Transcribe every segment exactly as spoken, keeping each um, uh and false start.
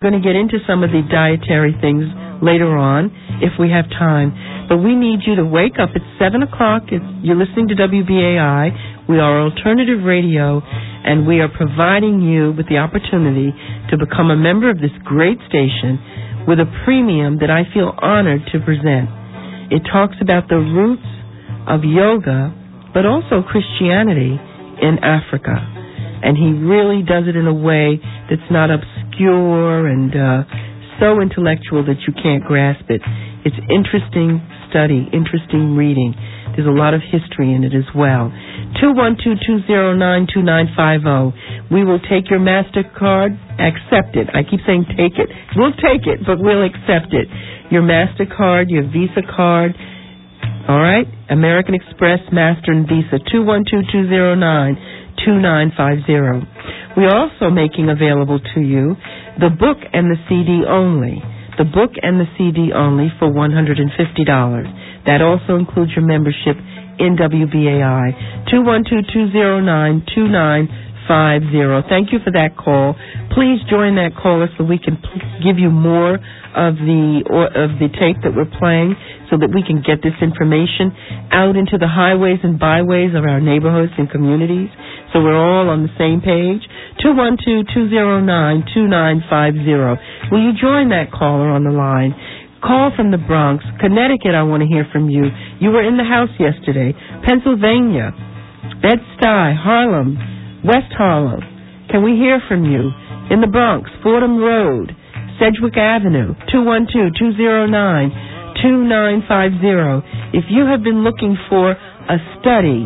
We're going to get into some of the dietary things later on if we have time. But we need you to wake up at seven o'clock. It's, you're listening to W B A I. We are alternative radio, and we are providing you with the opportunity to become a member of this great station with a premium that I feel honored to present. It talks about the roots of yoga, but also Christianity in Africa. And he really does it in a way that's not obscure and uh, so intellectual that you can't grasp it. It's interesting study, interesting reading. There's a lot of history in it as well. two one two, two zero nine, two nine five zero. We will take your MasterCard. Accept it. I keep saying take it. We'll take it, but we'll accept it. Your MasterCard, your Visa card. All right? American Express, Master, and Visa. two one two, two zero nine, two nine five zero. We're also making available to you the book and the C D only. The book and the C D only for one hundred fifty dollars. That also includes your membership in W B A I. two one two, two zero nine, two nine five zero. Thank you for that call. Please join that caller so we can p- give you more of the or, of the tape that we're playing so that we can get this information out into the highways and byways of our neighborhoods and communities so we're all on the same page. two one two, two zero nine, two nine five zero. Will you join that caller on the line? Call from the Bronx. Connecticut, I want to hear from you. You were in the house yesterday. Pennsylvania, Bed-Stuy, Harlem, West Harlem. Can we hear from you? In the Bronx, Fordham Road, Sedgwick Avenue, two one two, two zero nine, two nine five zero. If you have been looking for a study,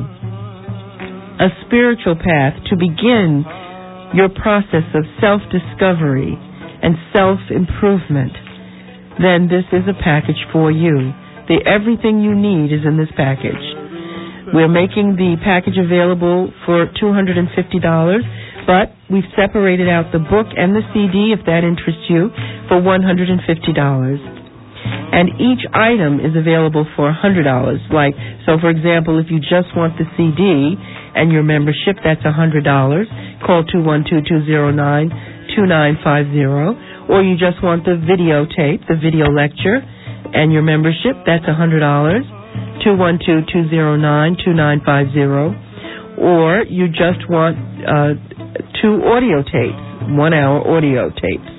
a spiritual path to begin your process of self-discovery and self-improvement, then this is a package for you. The everything you need is in this package. We're making the package available for two hundred fifty dollars, but we've separated out the book and the C D, if that interests you, for one hundred fifty dollars. And each item is available for one hundred dollars. Like, so for example, if you just want the C D and your membership, that's one hundred dollars. Call two one two, two zero nine, two nine five zero. Or you just want the videotape, the video lecture, and your membership, that's one hundred dollars. two one two, two zero nine, two nine five zero. Or you just want uh, two audio tapes, one-hour audio tapes.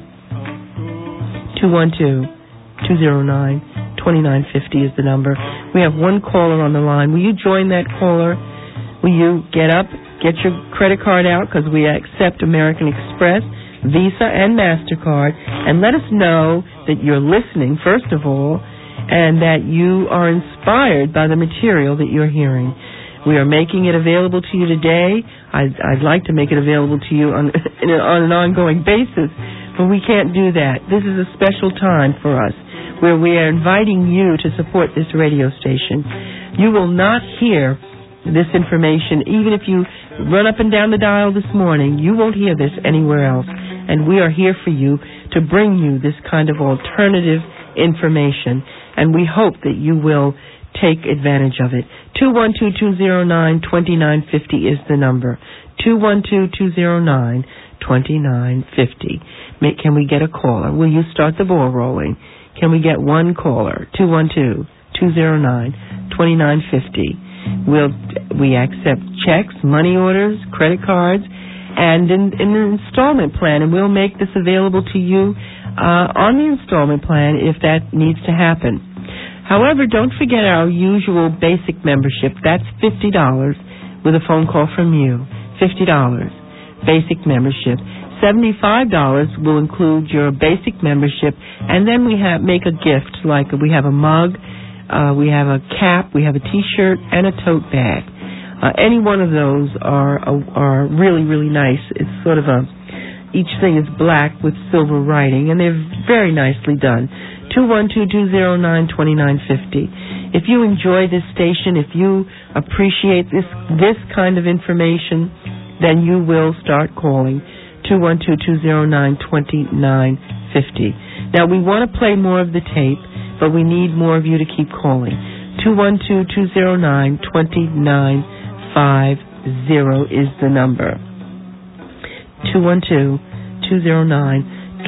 two one two, two zero nine, two nine five zero is the number. We have one caller on the line. Will you join that caller? Will you get up, get your credit card out, because we accept American Express, Visa, and MasterCard, and let us know that you're listening, first of all, and that you are inspired by the material that you're hearing. We are making it available to you today. I'd, I'd like to make it available to you on, on an ongoing basis, but we can't do that. This is a special time for us where we are inviting you to support this radio station. You will not hear this information, even if you run up and down the dial this morning, you won't hear this anywhere else. And we are here for you to bring you this kind of alternative information. And we hope that you will take advantage of it. two one two, two zero nine, two nine five zero is the number. two one two, two zero nine, two nine five zero. Can we get a caller? Will you start the ball rolling? Can we get one caller? two one two, two zero nine, two nine five zero. We'll, we accept checks, money orders, credit cards, and in, in an installment plan, and we'll make this available to you uh, on the installment plan if that needs to happen. However, don't forget our usual basic membership. That's fifty dollars with a phone call from you. fifty dollars, basic membership. seventy-five dollars will include your basic membership, and then we have make a gift, like we have a mug, uh, we have a cap, we have a T-shirt, and a tote bag. Uh, any one of those are are really, really nice. It's sort of a, each thing is black with silver writing, and they're very nicely done. two one two, two zero nine, two nine five zero. If you enjoy this station, if you appreciate this this kind of information, then you will start calling two one two, two zero nine, two nine five zero. Now, we want to play more of the tape, but we need more of you to keep calling. two one two, two zero nine, two nine five zero is the number. two one two, two zero nine,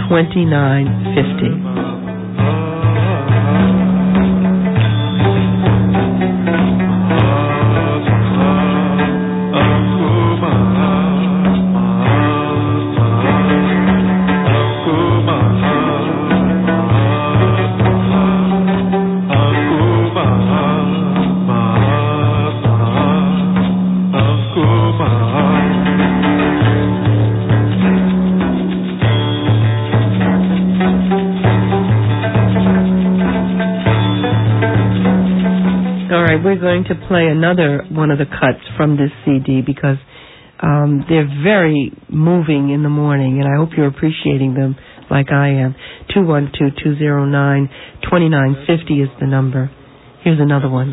twenty-nine fifty. We're going to play another one of the cuts from this C D because um, they're very moving in the morning, and I hope you're appreciating them like I am. two one two, two oh nine, two nine five oh is the number. Here's another one.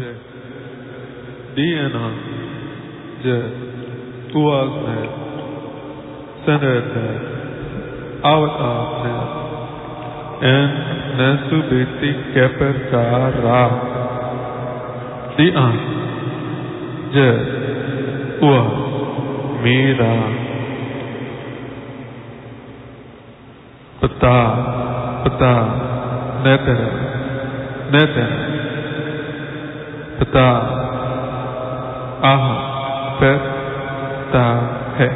Dia je ua mira peta peta neter neter peta ah peta hai.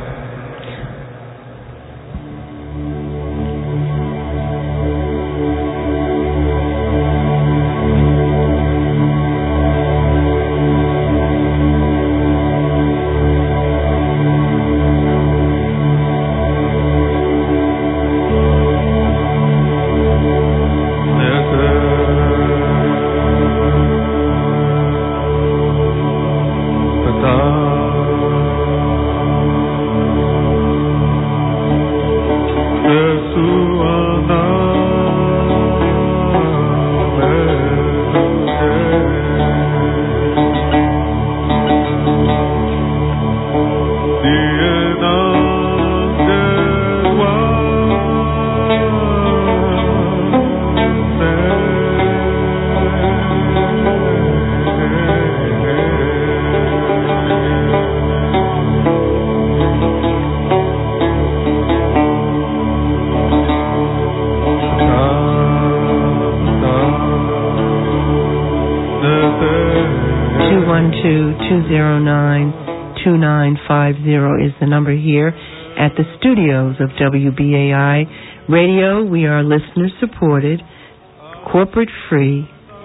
two oh nine, two nine five oh is the number here at the studios of W B A I Radio. We are listener supported, corporate free,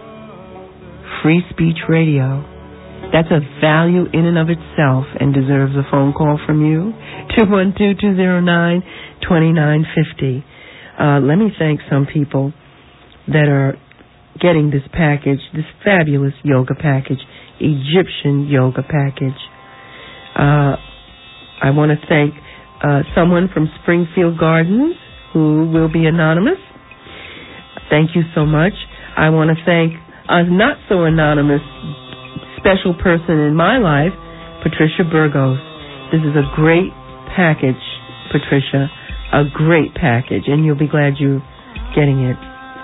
free speech radio. That's a value in and of itself and deserves a phone call from you. two one two, two oh nine, two nine five oh. Uh, let me thank some people that are getting this package, this fabulous yoga package, Egyptian yoga package. Uh, I want to thank uh, someone from Springfield Gardens who will be anonymous. Thank you so much. I want to thank a not so anonymous special person in my life, Patricia Burgos. This is a great package, Patricia, a great package, and you'll be glad you're getting it.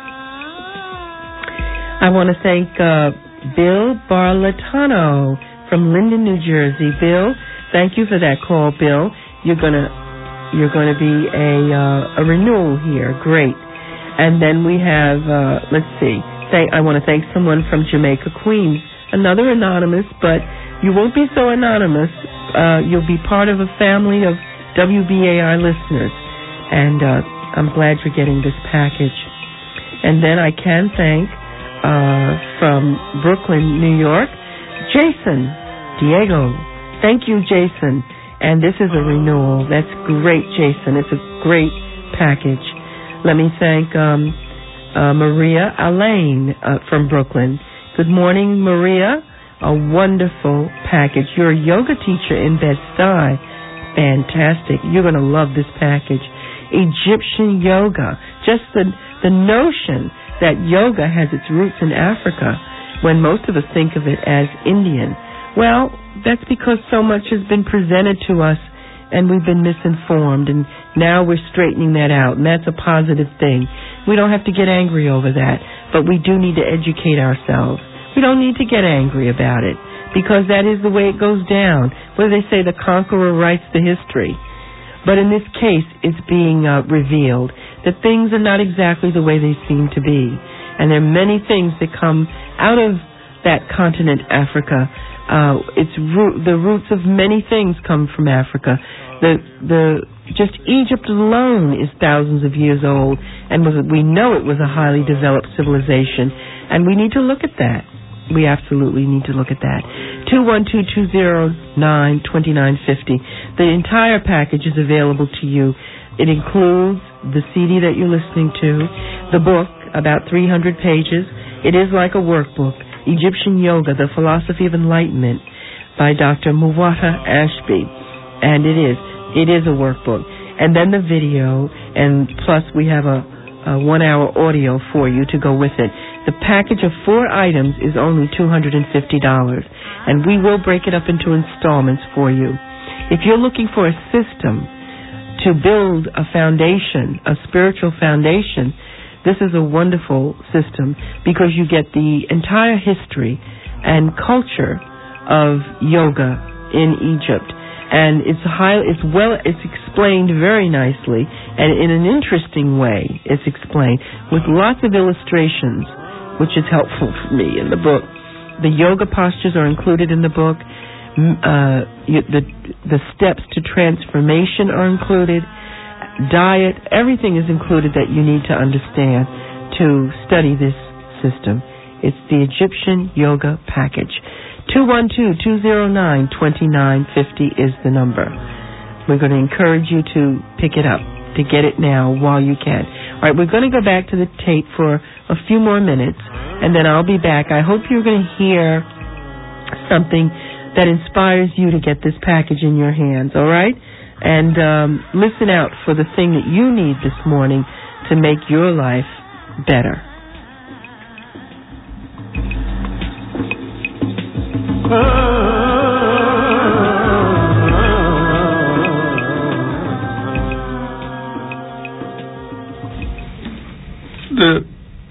I want to thank uh, Bill Barlatano from Linden, New Jersey. Bill, thank you for that call, Bill. You're gonna you're gonna be a uh, a renewal here. Great. And then we have uh, let's see. Thank, I want to thank someone from Jamaica, Queens. Another anonymous, but you won't be so anonymous. Uh, you'll be part of a family of W B A I listeners, and uh, I'm glad you're getting this package. And then I can thank. Uh, from Brooklyn, New York, Jason Diego. Thank you, Jason. And this is a renewal. That's great, Jason. It's a great package. Let me thank um, uh, Maria Alain uh, from Brooklyn. Good morning, Maria. A wonderful package. You're a yoga teacher in Bed-Stuy. Fantastic. You're going to love this package. Egyptian yoga. Just the, the notion that yoga has its roots in Africa when most of us think of it as Indian. Well, that's because so much has been presented to us and we've been misinformed, and now we're straightening that out, and that's a positive thing. We don't have to get angry over that, but we do need to educate ourselves. We don't need to get angry about it because that is the way it goes down. What do they say? The conqueror writes the history. But in this case, it's being uh, revealed that things are not exactly the way they seem to be. And there are many things that come out of that continent, Africa. Uh, its root, the roots of many things come from Africa. The the just Egypt alone is thousands of years old, and was, we know it was a highly developed civilization, and we need to look at that. We absolutely need to look at that. two one two, two zero nine, two nine five zero. The entire package is available to you. It includes the C D that you're listening to, the book, about three hundred pages. It is like a workbook, Egyptian Yoga, The Philosophy of Enlightenment, by Doctor Muwata Ashby. And it is. It is a workbook. And then the video, and plus we have a, a one-hour audio for you to go with it. The package of four items is only two hundred fifty dollars, and we will break it up into installments for you. If you're looking for a system to build a foundation, a spiritual foundation, this is a wonderful system because you get the entire history and culture of yoga in Egypt. And it's high, it's well, it's explained very nicely, and in an interesting way. It's explained with lots of illustrations, which is helpful for me in the book. The yoga postures are included in the book. Uh, the the steps to transformation are included. Diet, everything is included that you need to understand to study this system. It's the Egyptian Yoga Package. two one two, two zero nine, two nine five zero is the number. We're going to encourage you to pick it up, to get it now while you can. All right, we're going to go back to the tape for a few more minutes, and then I'll be back. I hope you're going to hear something that inspires you to get this package in your hands, all right? And um, listen out for the thing that you need this morning to make your life better. The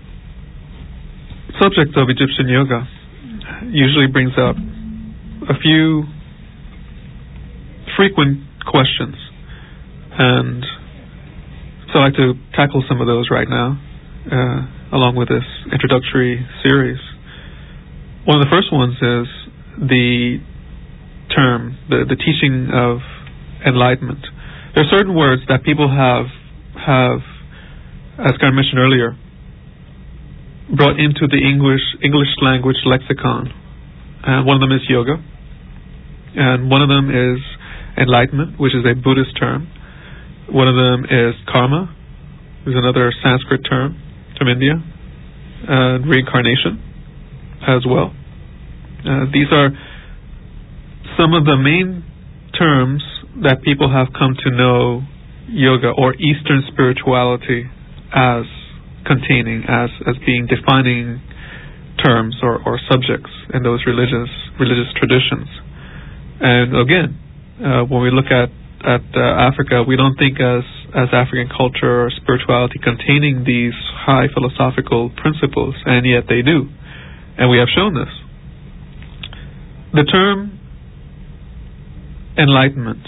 subject of Egyptian yoga usually brings up a few frequent questions, and so I'd like to tackle some of those right now, uh, along with this introductory series. One of the first ones is the term, the, the teaching of enlightenment. There are certain words that people have, have, as Karen mentioned earlier, brought into the English English language lexicon. And one of them is yoga, and one of them is enlightenment, which is a Buddhist term. One of them is karma, which is another Sanskrit term from India, and reincarnation as well. Uh, these are some of the main terms that people have come to know yoga or Eastern spirituality as containing, as, as being defining terms or, or subjects in those religious religious traditions. And again, uh, when we look at at uh, Africa, we don't think as as African culture or spirituality containing these high philosophical principles, and yet they do, and we have shown this. The term enlightenment,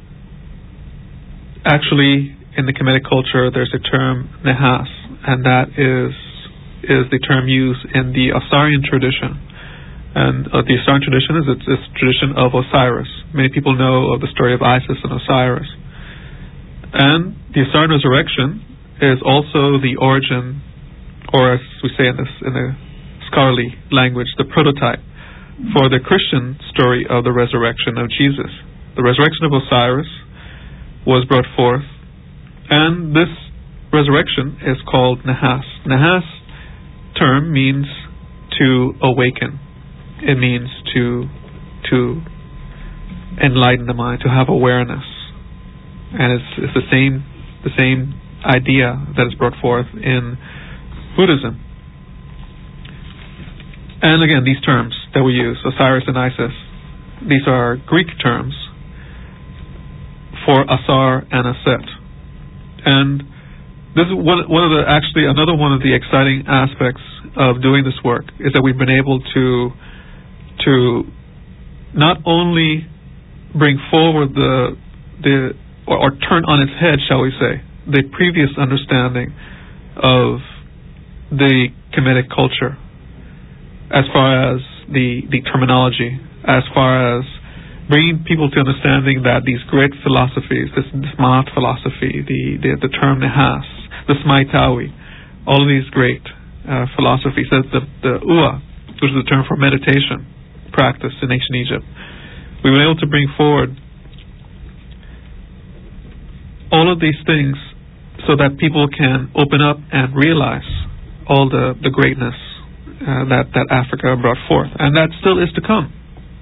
actually, in the Kemetic culture, there's a term nehas, and that is is the term used in the Osirian tradition. And uh, the Osirian tradition is it's, it's tradition of Osiris. Many people know of the story of Isis and Osiris. And the Osirian resurrection is also the origin, or as we say in this in the scholarly language, the prototype for the Christian story of the resurrection of Jesus. The resurrection of Osiris was brought forth, and this resurrection is called Nahas. Nahas term means to awaken. It means to to enlighten the mind, to have awareness, and it's, it's the same the same idea that is brought forth in Buddhism. And again, these terms that we use, Osiris and Isis, these are Greek terms for Asar and Aset. And this is one, one of the, actually another one of the exciting aspects of doing this work is that we've been able to to not only bring forward the the or, or turn on its head, shall we say, the previous understanding of the Kemetic culture, as far as the, the terminology, as far as bringing people to understanding that these great philosophies, this, this Ma'at philosophy, the, the, the term Nehas, the Smaitawi, all of these great uh, philosophies, the, the, the Ua, which is the term for meditation practice in ancient Egypt, we were able to bring forward all of these things so that people can open up and realize all the, the greatness uh, that, that Africa brought forth. And that still is to come.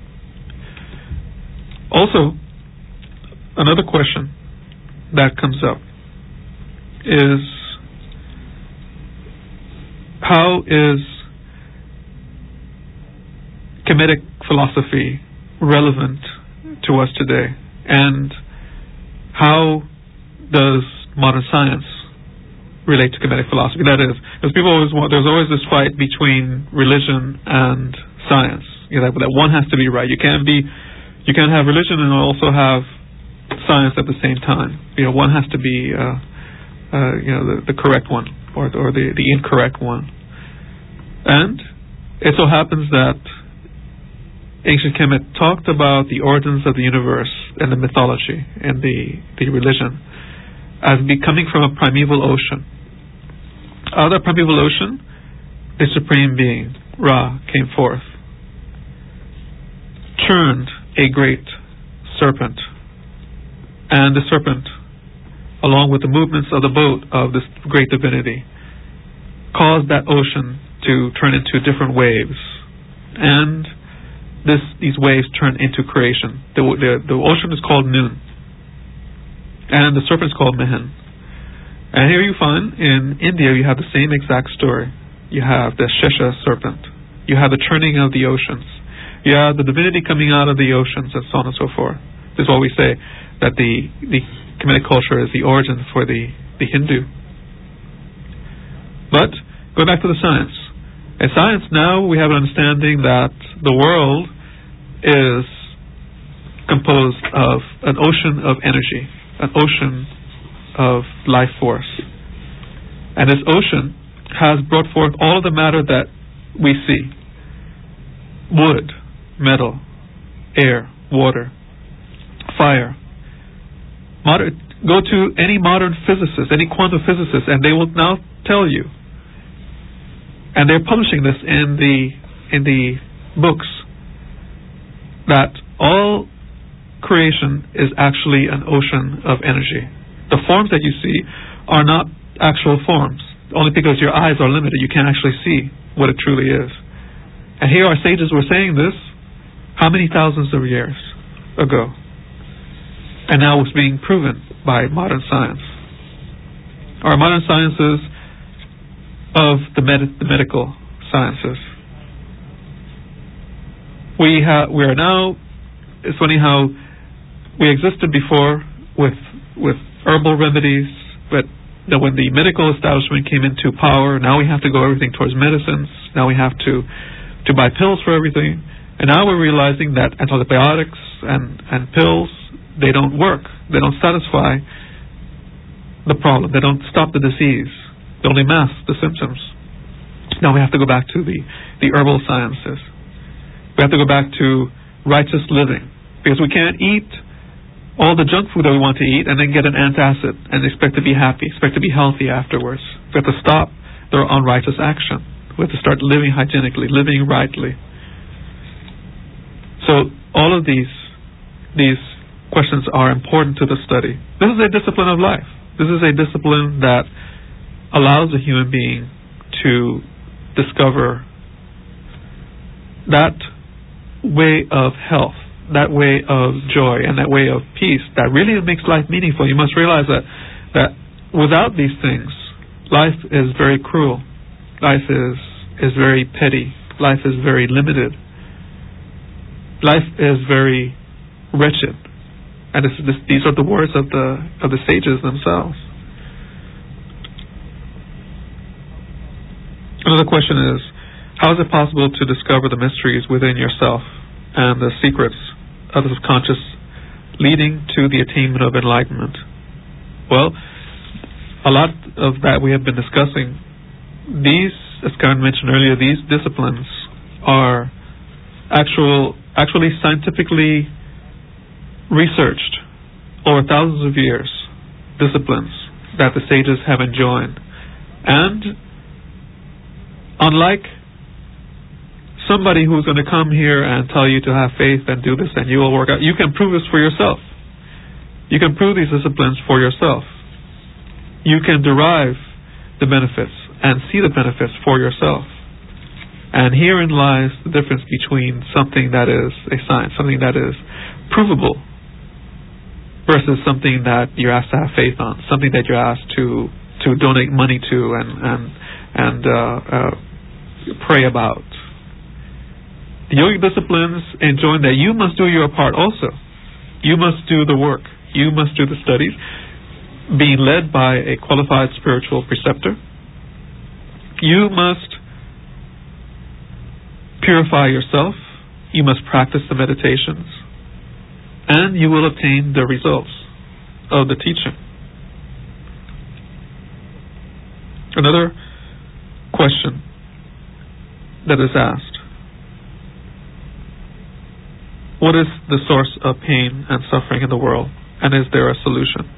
Also, another question that comes up is, how is Kemetic philosophy relevant to us today? And how does modern science relate to Kemetic philosophy? That is, because people always want, there's always this fight between religion and science. You know, that, that one has to be right. You can't be You can have religion and also have science at the same time. You know, one has to be, uh, uh, you know, the, the correct one or, or the, the incorrect one. And it so happens that ancient Kemet talked about the origins of the universe and the mythology and the, the religion as becoming from a primeval ocean. Out of that primeval ocean, the Supreme Being, Ra, came forth, churned a great serpent, and the serpent, along with the movements of the boat of this great divinity, caused that ocean to turn into different waves, and this these waves turn into creation. The, the, the ocean is called Nun, and the serpent is called Mehen. And here you find, in India, you have the same exact story. You have the Shesha serpent. You have the churning of the oceans. You have the divinity coming out of the oceans, and so on and so forth. This is why we say that the, the Kemetic culture is the origin for the, the Hindu. But, going back to the science. In science now, we have an understanding that the world is composed of an ocean of energy, an ocean of life force. And this ocean has brought forth all of the matter that we see. Wood, metal, air, water, fire. Moder- go to any modern physicist, any quantum physicist, and they will now tell you, and they're publishing this in the in the books, that all creation is actually an ocean of energy. The forms that you see are not actual forms, only because your eyes are limited. You can't actually see what it truly is. And here our sages were saying this how many thousands of years ago? And now it's being proven by modern science. Our modern sciences of the, med- the medical sciences. We have we are now, it's funny how we existed before with with herbal remedies, but you know, when the medical establishment came into power, now we have to go everything towards medicines. Now we have to to buy pills for everything. And now we're realizing that antibiotics and, and pills, they don't work. They don't satisfy the problem. They don't stop the disease. They only mask the symptoms. Now we have to go back to the, the herbal sciences. We have to go back to righteous living. Because we can't eat all the junk food that we want to eat and then get an antacid and expect to be happy, expect to be healthy afterwards. We have to stop their unrighteous action. We have to start living hygienically, living rightly. So all of these these questions are important to the study. This is a discipline of life. This is a discipline that allows a human being to discover that way of health, that way of joy, and that way of peace that really makes life meaningful. You must realize that that without these things, life is very cruel. Life is is very petty. Life is very limited. Life is very wretched. And this, this, these are the words of the of the sages themselves. Another question is, how is it possible to discover the mysteries within yourself and the secrets of the subconscious leading to the attainment of enlightenment. Well, a lot of that we have been discussing. These, as Karen mentioned earlier, these disciplines are actual, actually scientifically researched over thousands of years, disciplines that the sages have enjoined. And unlike somebody who's going to come here and tell you to have faith and do this and you will work out, you can prove this for yourself. You can prove these disciplines for yourself. You can derive the benefits and see the benefits for yourself. And herein lies the difference between something that is a science, something that is provable, versus something that you're asked to have faith on, something that you're asked to to donate money to and and and uh, uh, pray about. The yogic disciplines enjoin that you must do your part also. You must do the work. You must do the studies, being led by a qualified spiritual preceptor. You must purify yourself. You must practice the meditations. And you will obtain the results of the teaching. Another question that is asked: what is the source of pain and suffering in the world, and is there a solution?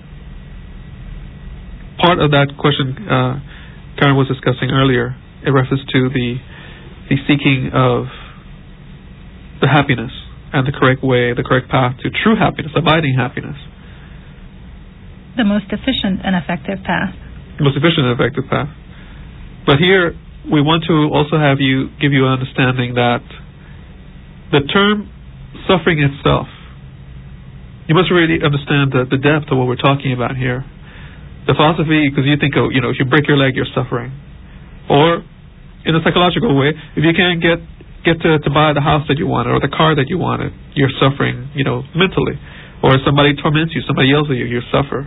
Part of that question uh, Karen was discussing earlier, in reference to the the seeking of the happiness and the correct way, the correct path to true happiness, abiding happiness. The most efficient and effective path. The most efficient and effective path. But here, we want to also have you, give you an understanding that the term suffering itself, you must really understand the, the depth of what we're talking about here. The philosophy, because you think, oh, you know, if you break your leg, you're suffering. Or, in a psychological way, if you can't get get to, to buy the house that you wanted or the car that you wanted, you're suffering, you know, mentally. Or if somebody torments you, somebody yells at you, you suffer.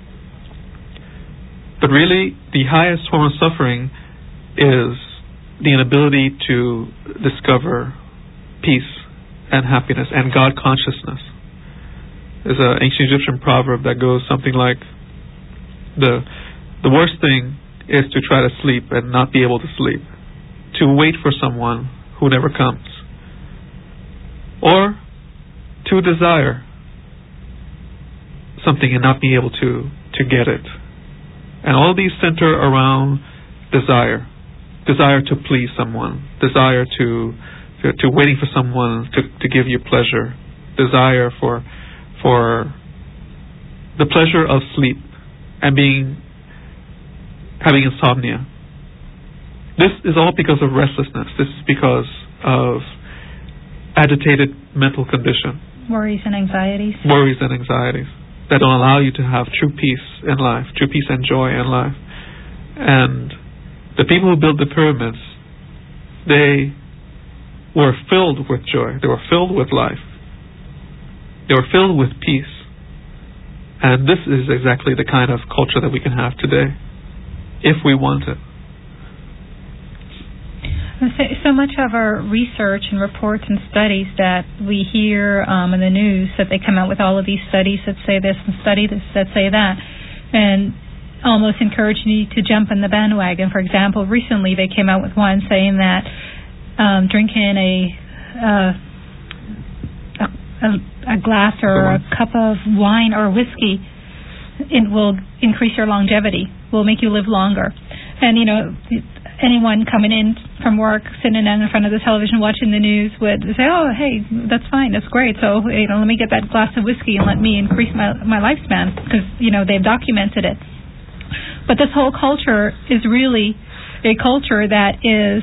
But really, the highest form of suffering is the inability to discover peace and happiness and God consciousness. There's an ancient Egyptian proverb that goes something like, the the worst thing is to try to sleep and not be able to sleep, to wait for someone who never comes, or to desire something and not be able to, to get it. And all these center around desire. Desire to please someone. Desire to to, to waiting for someone to, to give you pleasure. Desire for for the pleasure of sleep and being having insomnia. This is all because of restlessness. This is because of agitated mental condition. Worries and anxieties. Worries and anxieties that don't allow you to have true peace in life, true peace and joy in life. And the people who built the pyramids, they were filled with joy. They were filled with life. They were filled with peace. And this is exactly the kind of culture that we can have today, if we want it. So much of our research and reports and studies that we hear um, in the news, that they come out with all of these studies that say this and study this that say that, and almost encourage you to jump in the bandwagon. For example, recently they came out with one saying that um, drinking a, uh, a a glass or a cup of wine or whiskey, it will increase your longevity, will make you live longer. And, you know, anyone coming in from work, sitting down in front of the television watching the news would say, oh, hey, that's fine, that's great. So, you know, let me get that glass of whiskey and let me increase my my lifespan, because, you know, they've documented it. But this whole culture is really a culture that is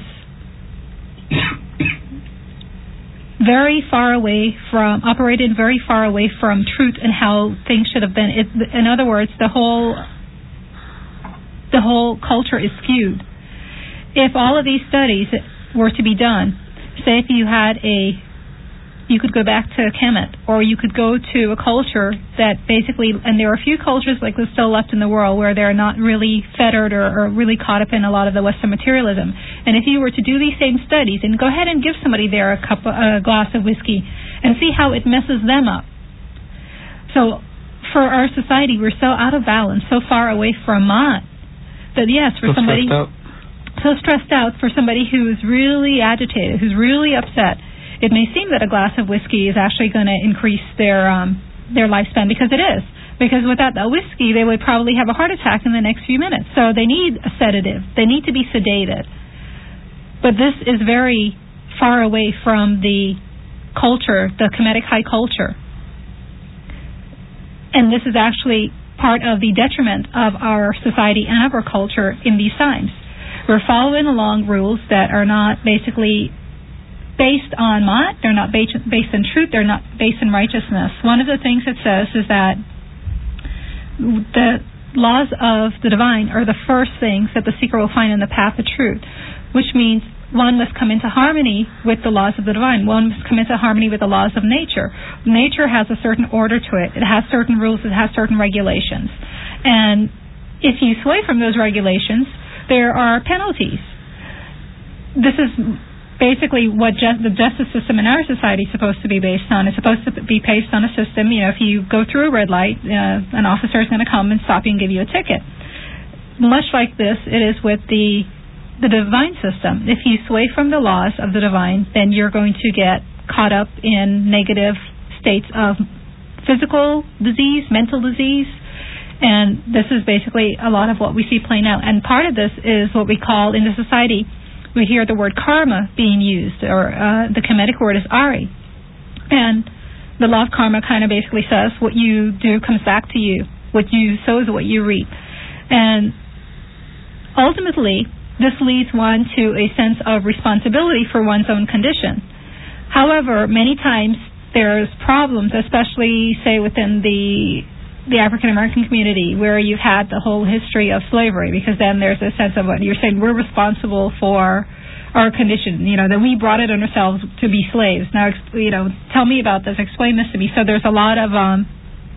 very far away from, operated very far away from truth and how things should have been. It, in other words, the whole the whole culture is skewed. If all of these studies were to be done, say if you had a, you could go back to Kemet, or you could go to a culture that basically, and there are a few cultures like this still left in the world where they're not really fettered or, or really caught up in a lot of the Western materialism. And if you were to do these same studies and go ahead and give somebody there a cup, a glass of whiskey, and see how it messes them up, So for our society, we're so out of balance, so far away from Ma'at, that yes, for so somebody stressed out. so stressed out, for somebody who's really agitated, who's really upset, it may seem that a glass of whiskey is actually going to increase their um, their lifespan, because it is. Because without that whiskey, they would probably have a heart attack in the next few minutes. So they need a sedative. They need to be sedated. But this is very far away from the culture, the Kemetic high culture. And this is actually part of the detriment of our society and of our culture in these times. We're following along rules that are not basically based on Ma'at, they're not based, based in truth, they're not based in righteousness. One of the things it says is that the laws of the divine are the first things that the seeker will find in the path of truth, which means one must come into harmony with the laws of the divine. One must come into harmony with the laws of nature. Nature has a certain order to it. It has certain rules. It has certain regulations. And if you sway from those regulations, there are penalties. This is basically what ju- the justice system in our society is supposed to be based on. It's supposed to be based on a system, you know, if you go through a red light, uh, an officer is going to come and stop you and give you a ticket. Much like this, it is with the the divine system. If you sway from the laws of the divine, then you're going to get caught up in negative states of physical disease, mental disease, and this is basically a lot of what we see playing out. And part of this is what we call in the society, we hear the word karma being used, or uh, the Kemetic word is Ari. And the law of karma kind of basically says what you do comes back to you. What you sow is what you reap. And ultimately, this leads one to a sense of responsibility for one's own condition. However, many times there's problems, especially, say, within the the African American community, where you've had the whole history of slavery, because then there's a sense of what you're saying, we're responsible for our condition, you know, that we brought it on ourselves to be slaves. Now, you know, tell me about this, explain this to me. So there's a lot of um,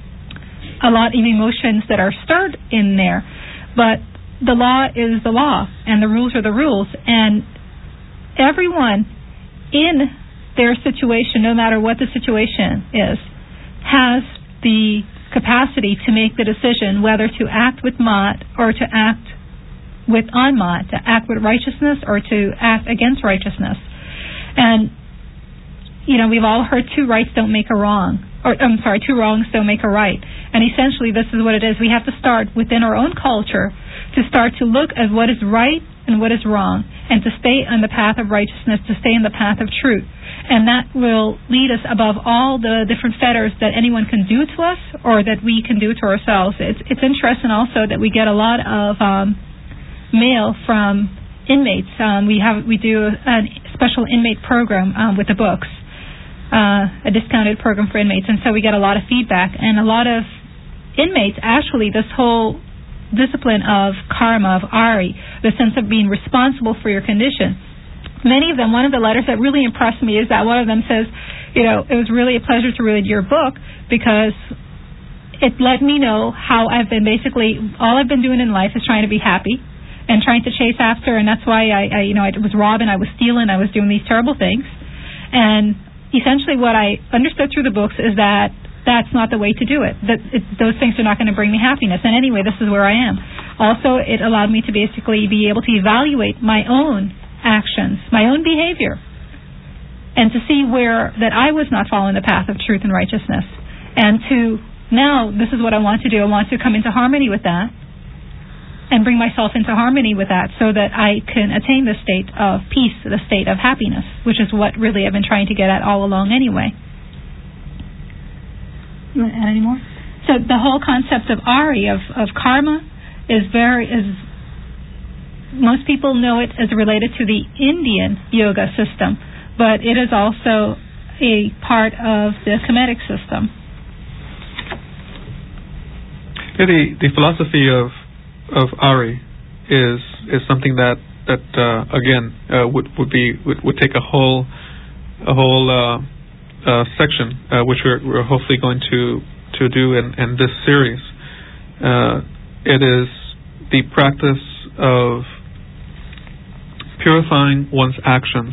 a lot of emotions that are stirred in there, but the law is the law, and the rules are the rules, and everyone in their situation, no matter what the situation is, has the capacity to make the decision whether to act with Ma'at or to act with on-Ma'at, to act with righteousness or to act against righteousness. And, you know, we've all heard two rights don't make a wrong, or I'm sorry, two wrongs don't make a right. And essentially this is what it is. We have to start within our own culture to start to look at what is right and what is wrong, and to stay on the path of righteousness, to stay on the path of truth. And that will lead us above all the different fetters that anyone can do to us or that we can do to ourselves. It's, it's interesting also that we get a lot of um, mail from inmates. Um, we have we do a special inmate program um, with the books, uh, a discounted program for inmates, and so we get a lot of feedback. And a lot of inmates, actually, this whole discipline of karma, of Ari, the sense of being responsible for your condition. Many of them, one of the letters that really impressed me is that one of them says, you know, it was really a pleasure to read your book because it let me know how I've been basically, all I've been doing in life is trying to be happy and trying to chase after, and that's why I, I you know, I was robbing, I was stealing, I was doing these terrible things. And essentially what I understood through the books is that that's not the way to do it. That it, those things are not going to bring me happiness. And anyway, this is where I am. Also, it allowed me to basically be able to evaluate my own actions, my own behavior, and to see where that I was not following the path of truth and righteousness. And to now, this is what I want to do. I want to come into harmony with that and bring myself into harmony with that so that I can attain the state of peace, the state of happiness, which is what really I've been trying to get at all along anyway. You want to add any more? So the whole concept of Ari, of, of karma, is very is most people know it as related to the Indian yoga system, but it is also a part of the Kemetic system. Yeah, the the philosophy of of Ari is is something that that uh, again uh, would would be would, would take a whole a whole uh, uh, section uh, which we're, we're hopefully going to to do in, in this series. Uh, it is the practice of purifying one's actions,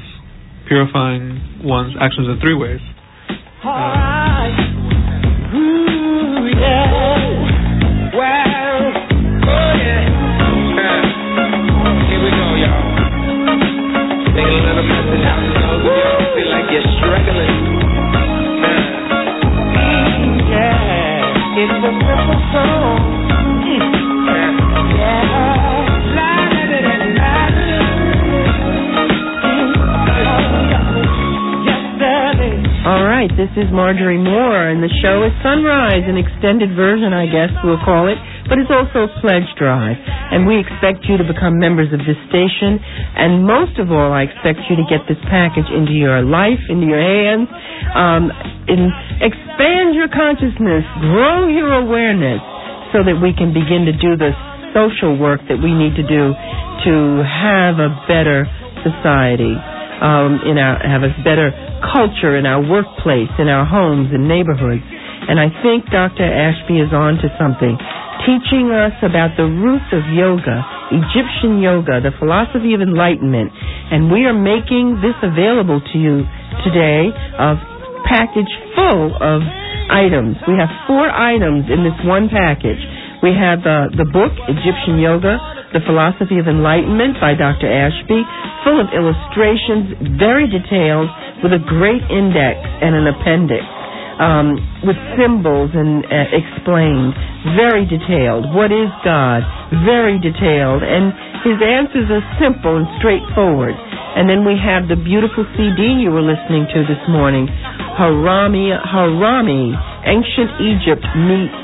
purifying one's actions in three ways. Uh, This is Marjorie Moore, and the show is Sunrise, an extended version, I guess we'll call it, but it's also a pledge drive. And we expect you to become members of this station, and most of all, I expect you to get this package into your life, into your hands, um, and expand your consciousness, grow your awareness, so that we can begin to do the social work that we need to do to have a better society, um, in our, have a better culture in our workplace, in our homes and neighborhoods. And I think Doctor Ashby is on to something, teaching us about the roots of yoga, Egyptian yoga, the philosophy of enlightenment. And we are making this available to you today, a package full of items. We have four items in this one package. We have uh, the book, Egyptian Yoga, The Philosophy of Enlightenment by Doctor Ashby, full of illustrations, very detailed, with a great index and an appendix, um, with symbols and uh, explained, very detailed. What is God? Very detailed. And his answers are simple and straightforward. And then we have the beautiful C D you were listening to this morning, Harami, Harami, Ancient Egypt Meets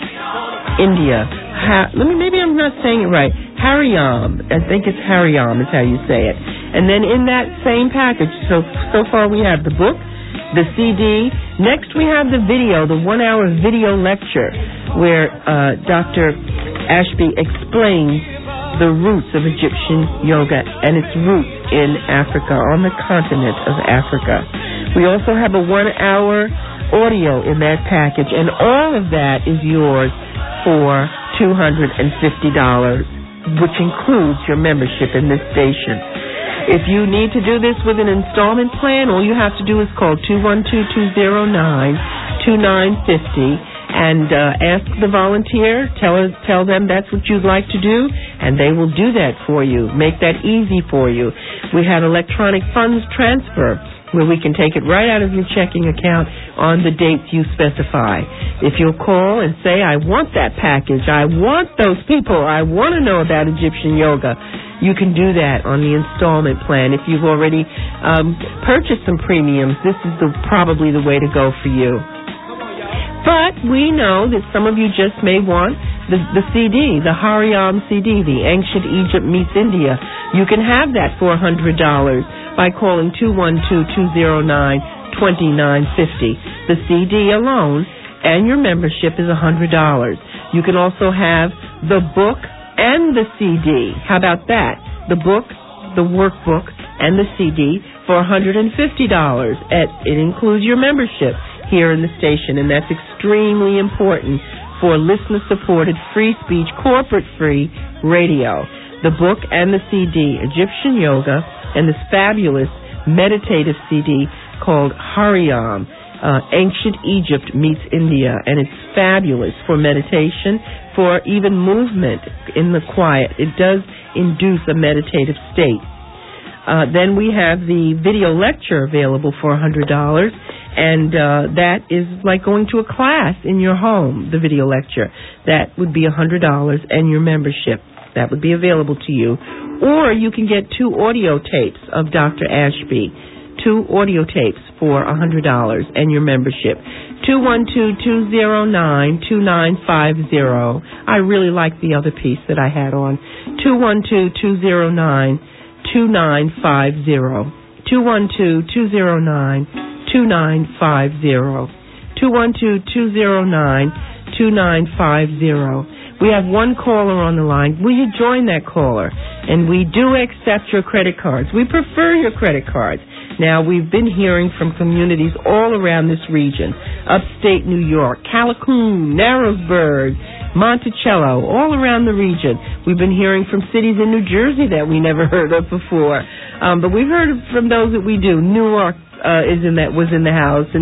India. Ha, let me, maybe I'm not saying it right. Hariam. I think it's Hariam is how you say it. And then in that same package, so so far we have the book, the C D. Next we have the video, the one-hour video lecture, where uh, Doctor Ashby explains the roots of Egyptian yoga and its roots in Africa, on the continent of Africa. We also have a one-hour audio in that package, and all of that is yours for two hundred fifty dollars, which includes your membership in this station. If you need to do this with an installment plan, all you have to do is call two one two, two zero nine, two nine five zero and uh, ask the volunteer, tell us, tell them that's what you'd like to do, and they will do that for you, make that easy for you. We have electronic funds transfer, where we can take it right out of your checking account on the dates you specify. If you'll call and say, I want that package, I want those people, I want to know about Egyptian yoga, you can do that on the installment plan. If you've already um, purchased some premiums, this is the, probably the way to go for you. But we know that some of you just may want the, the C D, the Hariam C D, the Ancient Egypt Meets India. You can have that for one hundred dollars by calling two one two, two zero nine, two nine five zero. The C D alone and your membership is one hundred dollars. You can also have the book and the C D. How about that? The book, the workbook, and the C D for one hundred fifty dollars. It includes your membership here in the station, and that's extremely important for listener-supported, free-speech, corporate-free radio. The book and the C D, Egyptian Yoga, and this fabulous meditative C D called Hariam, uh, Ancient Egypt Meets India, and it's fabulous for meditation, for even movement in the quiet. It does induce a meditative state. Uh, then we have the video lecture available for one hundred dollars, and uh, that is like going to a class in your home, the video lecture. That would be one hundred dollars, and your membership. That would be available to you. Or you can get two audio tapes of Doctor Ashby, two audio tapes for one hundred dollars, and your membership. two one two, two zero nine, two nine five zero. I really like the other piece that I had on. two one two, two zero nine, two nine five zero. two one two, two zero nine, two nine five zero. two one two, two zero nine, two nine five zero. We have one caller on the line. Will you join that caller? And we do accept your credit cards. We prefer your credit cards. Now, we've been hearing from communities all around this region, upstate New York, Callicoon, Narrowsburg, Monticello, all around the region. We've been hearing from cities in New Jersey that we never heard of before. Um, but we've heard from those that we do. Newark uh, is in that was in the house, and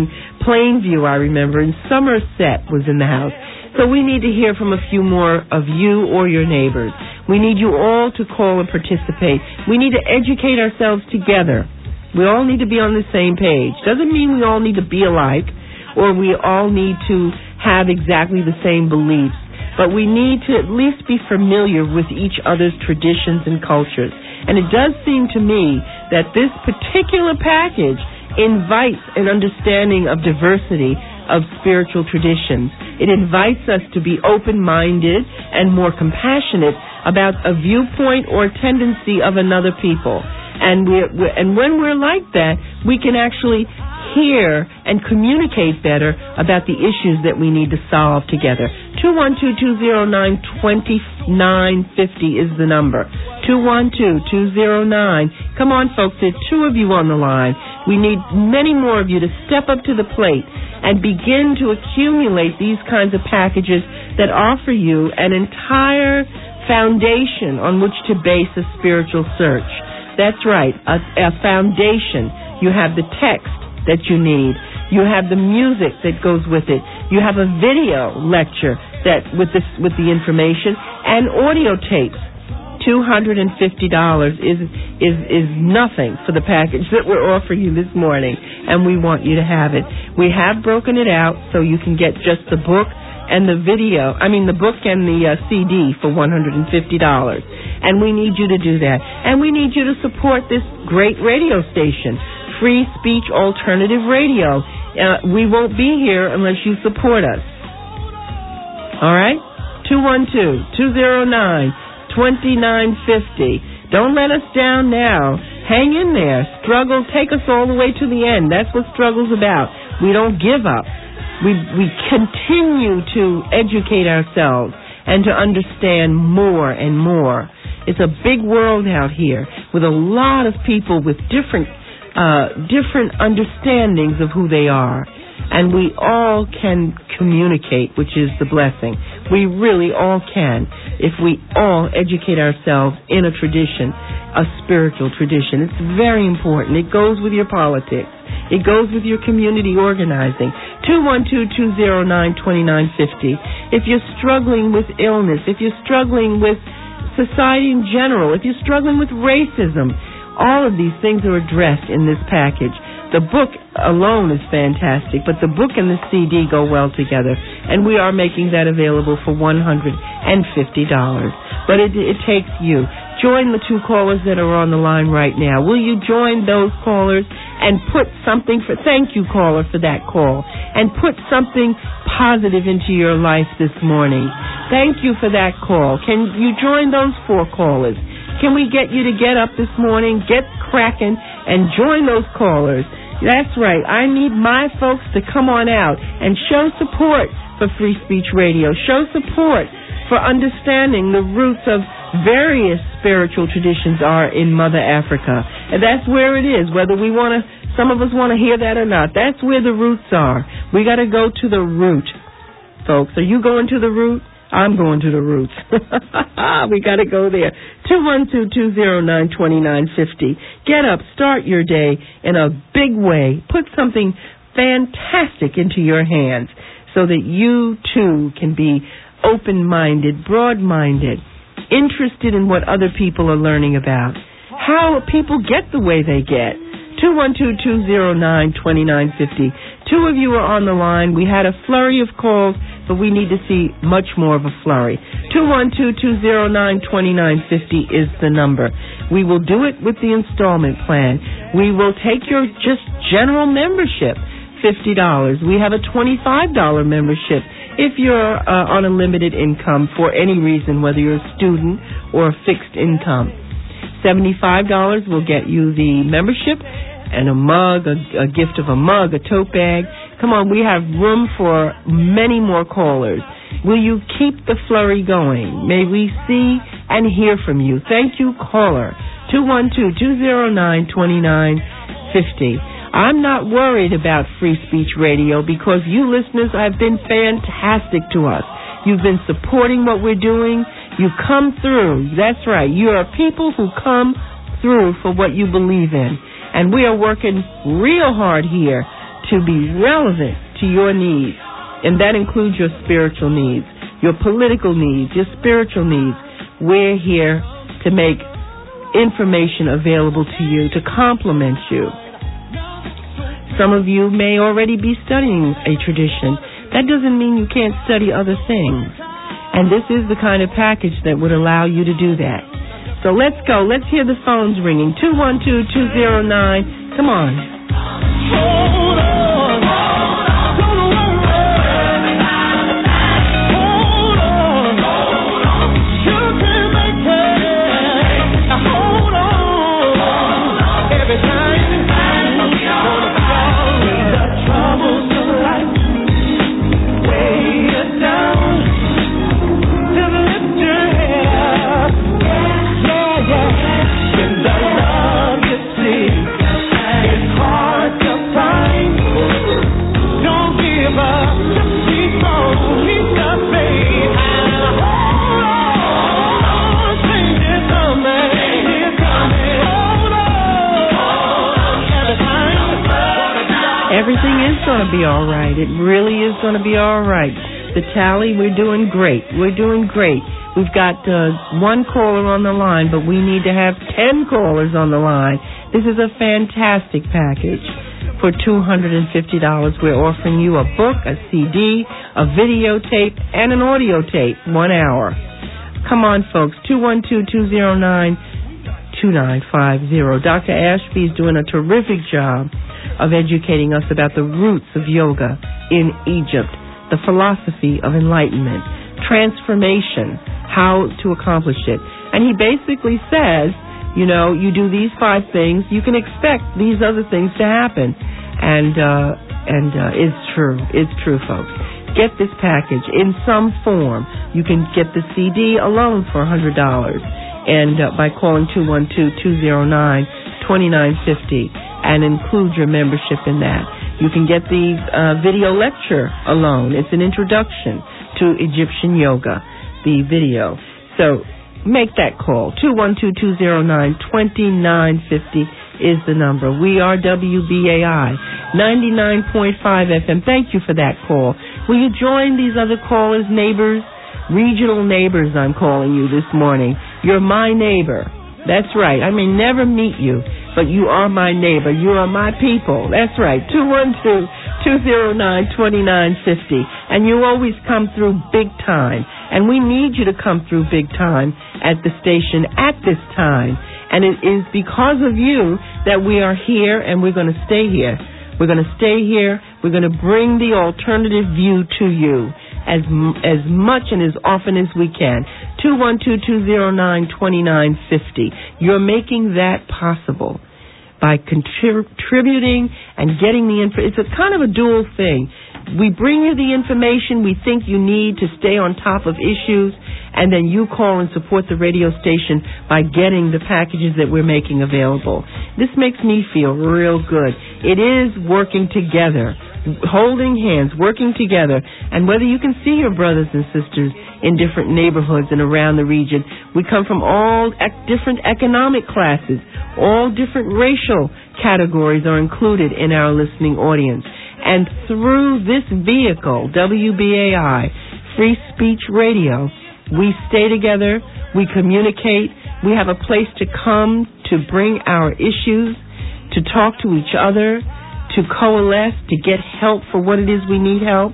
Plainview, I remember, and Somerset was in the house. So we need to hear from a few more of you or your neighbors. We need you all to call and participate. We need to educate ourselves together. We all need to be on the same page. Doesn't mean we all need to be alike or we all need to have exactly the same beliefs, but we need to at least be familiar with each other's traditions and cultures. And it does seem to me that this particular package invites an understanding of diversity of spiritual traditions. It invites us to be open-minded and more compassionate about a viewpoint or tendency of another people. And we're, we're, and when we're like that, we can actually hear and communicate better about the issues that we need to solve together. two one two, two zero nine, two nine five zero is the number. two one two, two zero nine. Come on, folks, there's two of you on the line. We need many more of you to step up to the plate and begin to accumulate these kinds of packages that offer you an entire foundation on which to base a spiritual search. That's right, a, a foundation. You have the text that you need. You have the music that goes with it. You have a video lecture that with this with the information and audio tapes. two hundred fifty dollars is is is nothing for the package that we're offering you this morning, and we want you to have it. We have broken it out so you can get just the book and the video, I mean the book and the uh, C D for one hundred fifty dollars. And we need you to do that. And we need you to support this great radio station, Free Speech Alternative Radio. Uh, we won't be here unless you support us. All right? two one two, two zero nine, two nine five zero. Don't let us down now. Hang in there. Struggle, take us all the way to the end. That's what struggle's about. We don't give up. We we continue to educate ourselves and to understand more and more. It's a big world out here with a lot of people with different uh, different understandings of who they are. And we all can communicate, which is the blessing. We really all can if we all educate ourselves in a tradition, a spiritual tradition. It's very important. It goes with your politics. It goes with your community organizing. two one two, two zero nine, two nine five zero. If you're struggling with illness, if you're struggling with society in general, if you're struggling with racism, all of these things are addressed in this package. The book alone is fantastic, but the book and the C D go well together, and we are making that available for one hundred fifty dollars. But it, it takes you. Join the two callers that are on the line right now. Will you join those callers and put something for, thank you, caller, for that call, and put something positive into your life this morning. Thank you for that call. Can you join those four callers? Can we get you to get up this morning, get cracking, and join those callers? That's right. I need my folks to come on out and show support for Free Speech Radio. Show support for understanding the roots of various spiritual traditions are in Mother Africa. And that's where it is, whether we want to, some of us want to hear that or not. That's where the roots are. We got to go to the root, folks. Are you going to the root? I'm going to the roots. We got to go there. two one two, two zero nine, two nine five zero. Get up. Start your day in a big way. Put something fantastic into your hands so that you, too, can be open-minded, broad-minded, interested in what other people are learning about, how people get the way they get. two one two, two zero nine, two nine five zero. Two of you are on the line. We had a flurry of calls, but we need to see much more of a flurry. two one two, two zero nine, two nine five zero is the number. We will do it with the installment plan. We will take your just general membership, fifty dollars. We have a twenty-five dollars membership if you're uh, on a limited income for any reason, whether you're a student or a fixed income. seventy-five dollars will get you the membership and a mug, a, a gift of a mug, a tote bag. Come on, we have room for many more callers. Will you keep the flurry going? May we see and hear from you. Thank you, caller. two one two, two zero nine, two nine five zero. I'm not worried about Free Speech Radio because you listeners have been fantastic to us. You've been supporting what we're doing. You come through. That's right. You are people who come through for what you believe in. And we are working real hard here to be relevant to your needs, and that includes your spiritual needs, your political needs, your spiritual needs. We're here to make information available to you, to complement you. Some of you may already be studying a tradition. That doesn't mean you can't study other things. And this is the kind of package that would allow you to do that. So let's go. Let's hear the phones ringing. two one two, two zero nine. Come on. Hold on. Everything is going to be all right. It really is going to be all right. The tally, we're doing great. We're doing great. We've got uh, one caller on the line, but we need to have ten callers on the line. This is a fantastic package. For two hundred fifty dollars, we're offering you a book, a C D, a videotape, and an audio tape, one hour. Come on, folks, two one two, two zero nine, two nine five zero. Doctor Ashby's doing a terrific job of educating us about the roots of yoga in Egypt, the philosophy of enlightenment, transformation, how to accomplish it. And he basically says, you know, you do these five things, you can expect these other things to happen. And uh, and uh, it's true. It's true, folks. Get this package in some form. You can get the C D alone for one hundred dollars. And uh, by calling two one two, two zero nine, two nine five zero and include your membership in that. You can get the uh, video lecture alone. It's an introduction to Egyptian yoga, the video. So make that call. two one two, two zero nine, two nine five zero is the number. We are W B A I, ninety-nine point five F M. Thank you for that call. Will you join these other callers, neighbors, regional neighbors I'm calling you this morning? You're my neighbor. That's right. I may never meet you, but you are my neighbor. You are my people. That's right. two one two, two zero nine, two nine five zero. And you always come through big time. And we need you to come through big time at the station at this time. And it is because of you that we are here and we're going to stay here. We're going to stay here. We're going to bring the alternative view to you as as much and as often as we can. two one two, two zero nine, two nine five zero. You're making that possible by contributing and getting the info. It's a kind of a dual thing. We bring you the information we think you need to stay on top of issues, and then you call and support the radio station by getting the packages that we're making available. This makes me feel real good. It is working together, holding hands, working together. And whether you can see your brothers and sisters in different neighborhoods and around the region, we come from all ec- different economic classes. All different racial categories are included in our listening audience. And through this vehicle, W B A I, Free Speech Radio, we stay together, we communicate, we have a place to come to bring our issues, to talk to each other, to coalesce, to get help for what it is we need help.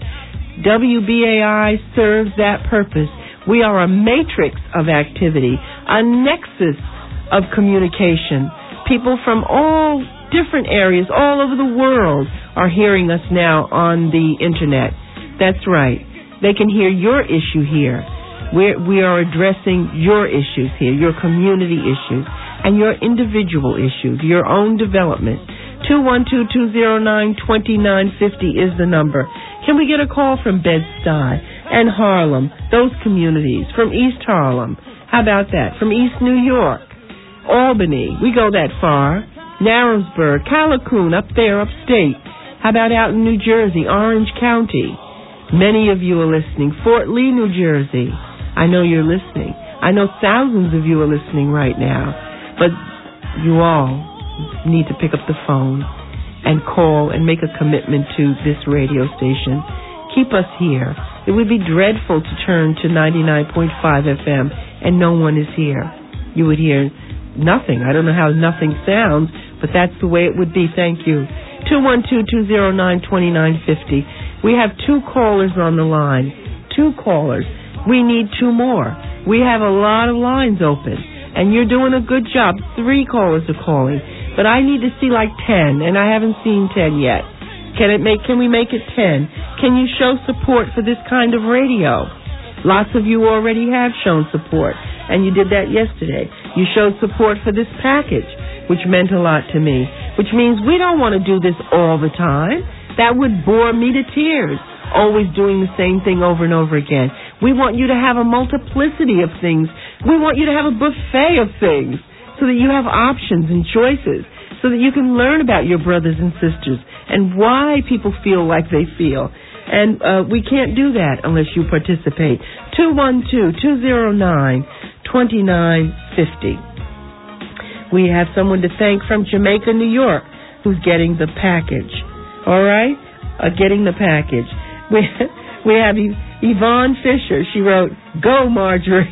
W B A I serves that purpose. We are a matrix of activity, a nexus of communication. People from all different areas all over the world are hearing us now on the Internet. That's right. They can hear your issue here. We're, we are addressing your issues here, your community issues, and your individual issues, your own development. two one two, two zero nine, two nine five zero is the number. Can we get a call from Bed-Stuy and Harlem, those communities, from East Harlem? How about that? From East New York, Albany, we go that far. Narrowsburg, Callicoon, up there, upstate. How about out in New Jersey, Orange County? Many of you are listening. Fort Lee, New Jersey. I know you're listening. I know thousands of you are listening right now. But you all need to pick up the phone and call and make a commitment to this radio station. Keep us here. It would be dreadful to turn to ninety-nine point five F M and no one is here. You would hear nothing. I don't know how nothing sounds, but that's the way it would be. Thank you. two one two, two zero nine, two nine five zero. We have two callers on the line. Two callers. We need two more. We have a lot of lines open, and you're doing a good job. Three callers are calling, but I need to see like ten, and I haven't seen ten yet. Can it make? Can we make it ten? Can you show support for this kind of radio? Lots of you already have shown support, and you did that yesterday. You showed support for this package, which meant a lot to me, which means we don't want to do this all the time. That would bore me to tears, always doing the same thing over and over again. We want you to have a multiplicity of things. We want you to have a buffet of things so that you have options and choices, so that you can learn about your brothers and sisters and why people feel like they feel. And uh, we can't do that unless you participate. two one two, two zero nine, two nine five zero. We have someone to thank from Jamaica, New York, who's getting the package. All right? Uh, getting the package. We we have Yvonne Fisher. She wrote, "Go, Marjorie."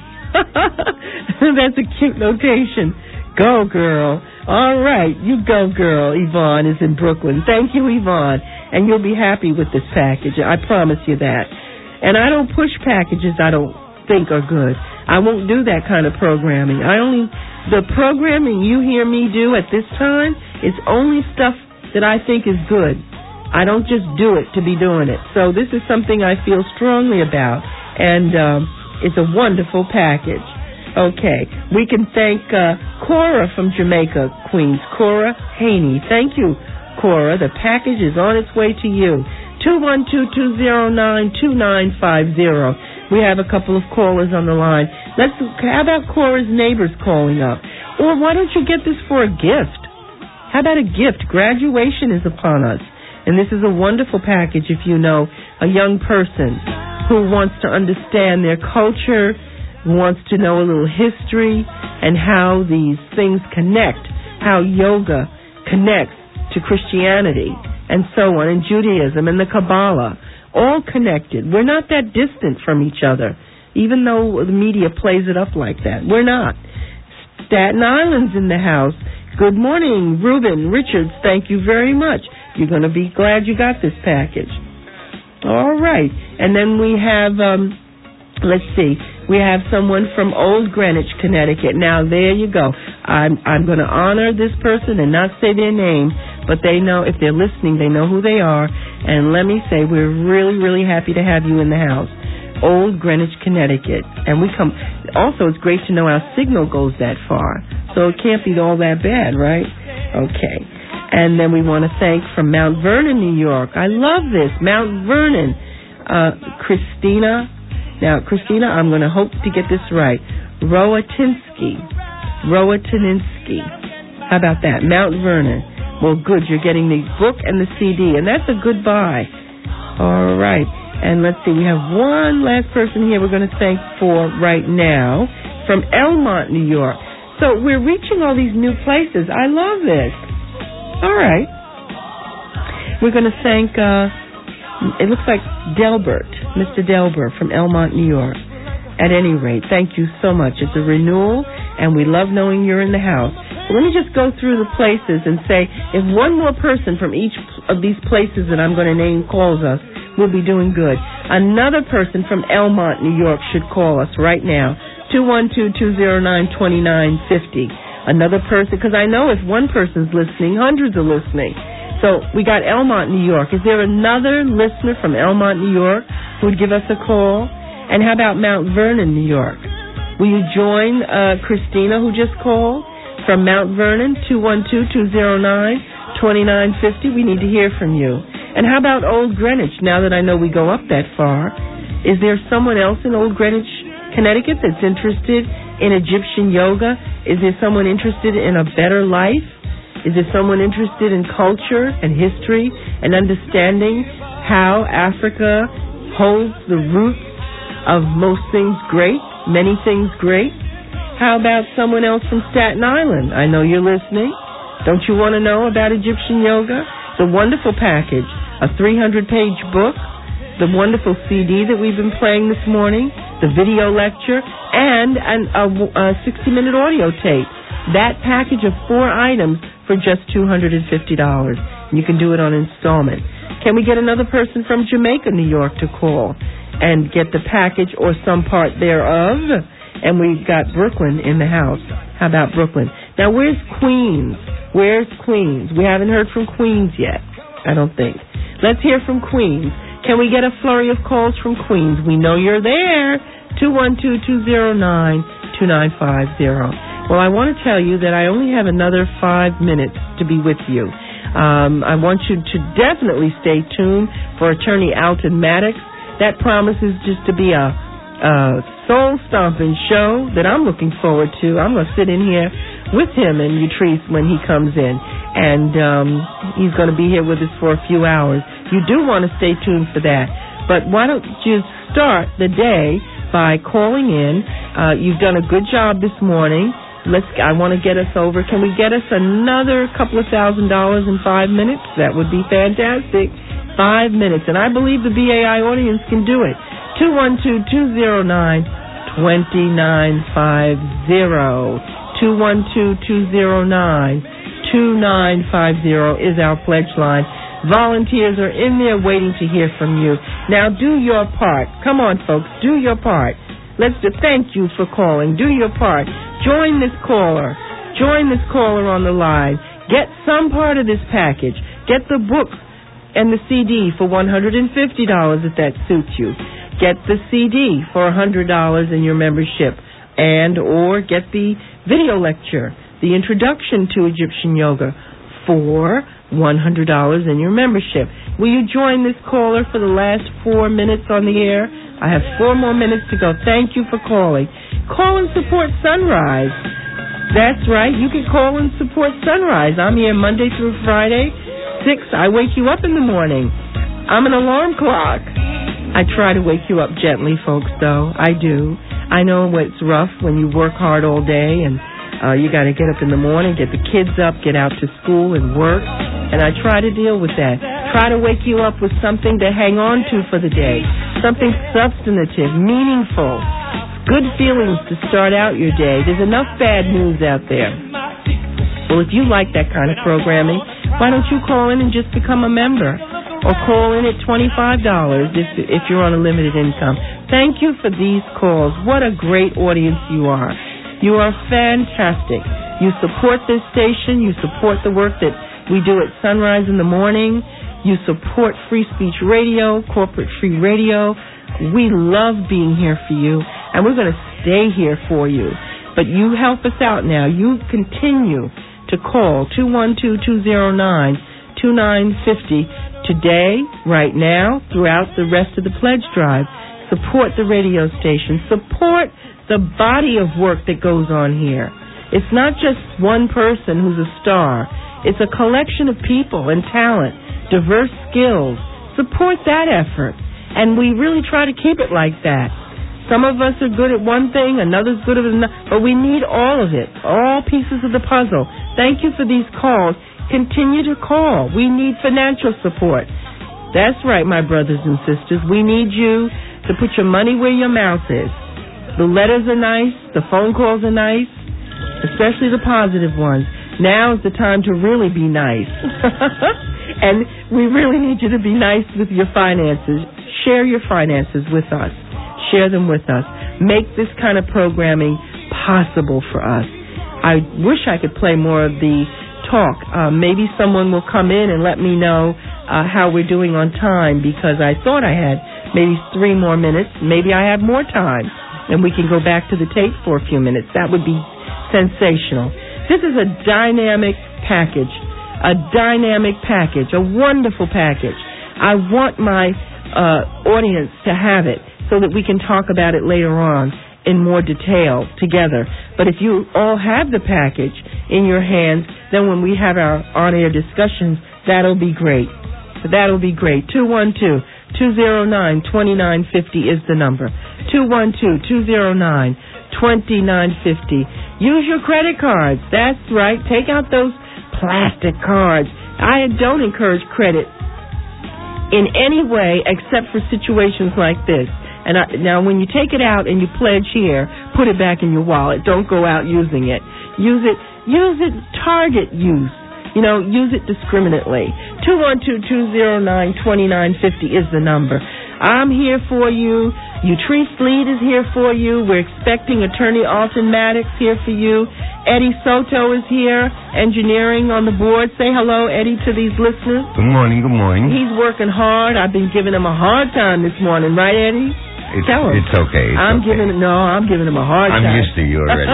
That's a cute notation. Go, girl. All right, you go, girl. Yvonne is in Brooklyn. Thank you, Yvonne. And you'll be happy with this package. I promise you that. And I don't push packages I don't think are good. I won't do that kind of programming. I only, the programming you hear me do at this time is only stuff that I think is good. I don't just do it to be doing it. So this is something I feel strongly about, and um, it's a wonderful package. Okay, we can thank uh, Cora from Jamaica, Queens. Cora Haney. Thank you, Cora. The package is on its way to you. two one two, two zero nine, two nine five zero. We have a couple of callers on the line. Let's. How about Cora's neighbors calling up? Or why don't you get this for a gift? How about a gift? Graduation is upon us. And this is a wonderful package if you know a young person who wants to understand their culture, wants to know a little history, and how these things connect, how yoga connects to Christianity, and so on, and Judaism, and the Kabbalah, all connected. We're not that distant from each other, even though the media plays it up like that. We're not. Staten Island's in the house. Good morning, Reuben Richards. Thank you very much. You're going to be glad you got this package. All right. And then we have, um, let's see, we have someone from Old Greenwich, Connecticut. Now, there you go. I'm, I'm going to honor this person and not say their name, but they know, if they're listening, they know who they are. And let me say, we're really, really happy to have you in the house. Old Greenwich, Connecticut. And we come, also, it's great to know our signal goes that far. So it can't be all that bad, right? Okay. And then we want to thank from Mount Vernon, New York. I love this. Mount Vernon. Uh, Christina. Now, Christina, I'm going to hope to get this right. Roatinsky. Roatinsky. How about that? Mount Vernon. Well, good. You're getting the book and the C D, and that's a good buy. All right. And let's see. We have one last person here we're going to thank for right now from Elmont, New York. So we're reaching all these new places. I love this. All right. We're going to thank, uh, it looks like Delbert, Mister Delbert from Elmont, New York. At any rate, thank you so much. It's a renewal, and we love knowing you're in the house. So let me just go through the places and say, if one more person from each of these places that I'm going to name calls us, we'll be doing good. Another person from Elmont, New York should call us right now, two one two, two zero nine, two nine five zero. Another person, because I know if one person's listening, hundreds are listening. So we got Elmont, New York. Is there another listener from Elmont, New York who would give us a call? And how about Mount Vernon, New York? Will you join uh, Christina, who just called from Mount Vernon, two one two, two zero nine, two nine five zero? We need to hear from you. And how about Old Greenwich, now that I know we go up that far? Is there someone else in Old Greenwich, Connecticut, that's interested in Egyptian yoga? Is there someone interested in a better life? Is there someone interested in culture and history and understanding how Africa holds the roots of most things great, many things great? How about someone else from Staten Island? I know you're listening. Don't you want to know about Egyptian yoga? the wonderful package, a three hundred page book, the wonderful C D that we've been playing this morning, the video lecture, and an, a, a sixty minute audio tape. That package of four items for just two hundred fifty dollars. You can do it on installment. Can we get another person from Jamaica, New York, to call and get the package or some part thereof? And we've got Brooklyn in the house. How about Brooklyn? Now, where's Queens? Where's Queens? We haven't heard from Queens yet, I don't think. Let's hear from Queens. Can we get a flurry of calls from Queens? We know you're there. two one two, two zero nine, two nine five zero. Well, I want to tell you that I only have another five minutes to be with you. Um, I want you to definitely stay tuned for Attorney Alton Maddox. That promises just to be a, a soul-stomping show that I'm looking forward to. I'm going to sit in here with him and Utrice when he comes in. And um, he's going to be here with us for a few hours. You do want to stay tuned for that. But why don't you start the day by calling in? Uh, you've done a good job this morning. Let's. I want to get us over. Can we get us another couple of thousand dollars in five minutes? That would be fantastic. Five minutes. And I believe the B A I audience can do it. two one two, two zero nine, two nine five zero. two one two, two zero nine, two nine five zero is our pledge line. Volunteers are in there waiting to hear from you. Now do your part. Come on, folks. Do your part. Let's do, thank you for calling. Do your part. Join this caller. Join this caller on the line. Get some part of this package. Get the book and the C D for one hundred fifty dollars if that suits you. Get the C D for one hundred dollars in your membership. And or get the video lecture, the introduction to Egyptian yoga for one hundred dollars in your membership. Will you join this caller for the last four minutes on the air? I have four more minutes to go. Thank you for calling. Call and support Sunrise. That's right. You can call and support Sunrise. I'm here Monday through Friday. Six, I wake you up in the morning. I'm an alarm clock. I try to wake you up gently, folks, though. I do. I know it's rough when you work hard all day and uh, you got to get up in the morning, get the kids up, get out to school and work. And I try to deal with that. Try to wake you up with something to hang on to for the day. Something substantive, meaningful, good feelings to start out your day. There's enough bad news out there. Well, if you like that kind of programming, why don't you call in and just become a member? Or call in at twenty-five dollars if, if you're on a limited income. Thank you for these calls. What a great audience you are. You are fantastic. You support this station. You support the work that we do at Sunrise in the morning. You support Free Speech Radio, Corporate Free Radio. We love being here for you, and we're going to stay here for you. But you help us out now. You continue to call two one two, two zero nine, two nine five zero today, right now, throughout the rest of the pledge drive. Support the radio station. Support the body of work that goes on here. It's not just one person who's a star. It's a collection of people and talent, diverse skills. Support that effort. And we really try to keep it like that. Some of us are good at one thing, another's good at another, but we need all of it, all pieces of the puzzle. Thank you for these calls. Continue to call. We need financial support. That's right, my brothers and sisters. We need you to put your money where your mouth is. The letters are nice. The phone calls are nice, especially the positive ones. Now is the time to really be nice. And we really need you to be nice with your finances. Share your finances with us. Share them with us. Make this kind of programming possible for us. I wish I could play more of the talk. Uh, maybe someone will come in and let me know uh, how we're doing on time, because I thought I had maybe three more minutes. Maybe I have more time, and we can go back to the tape for a few minutes. That would be sensational. This is a dynamic package, a dynamic package, a wonderful package. I want my uh, audience to have it so that we can talk about it later on in more detail together. But if you all have the package in your hands, then when we have our on-air discussions, that'll be great. That'll be great. two one two, two zero nine, two nine five zero is the number. two one two, two zero nine, two nine five zero. Use your credit cards. That's right. Take out those plastic cards. I don't encourage credit in any way except for situations like this. And I, now when you take it out and you pledge here, put it back in your wallet. Don't go out using it. Use it, use it, target use. You know, use it discriminately. two one two, two zero nine, two nine five zero is the number. I'm here for you. Utrice Lead is here for you. We're expecting Attorney Alton Maddox here for you. Eddie Soto is here, engineering on the board. Say hello, Eddie, to these listeners. Good morning, good morning. He's working hard. I've been giving him a hard time this morning, right, Eddie? It's, Tell him. It's okay. It's I'm okay. giving no, I'm giving him a hard I'm time. I'm used to you already.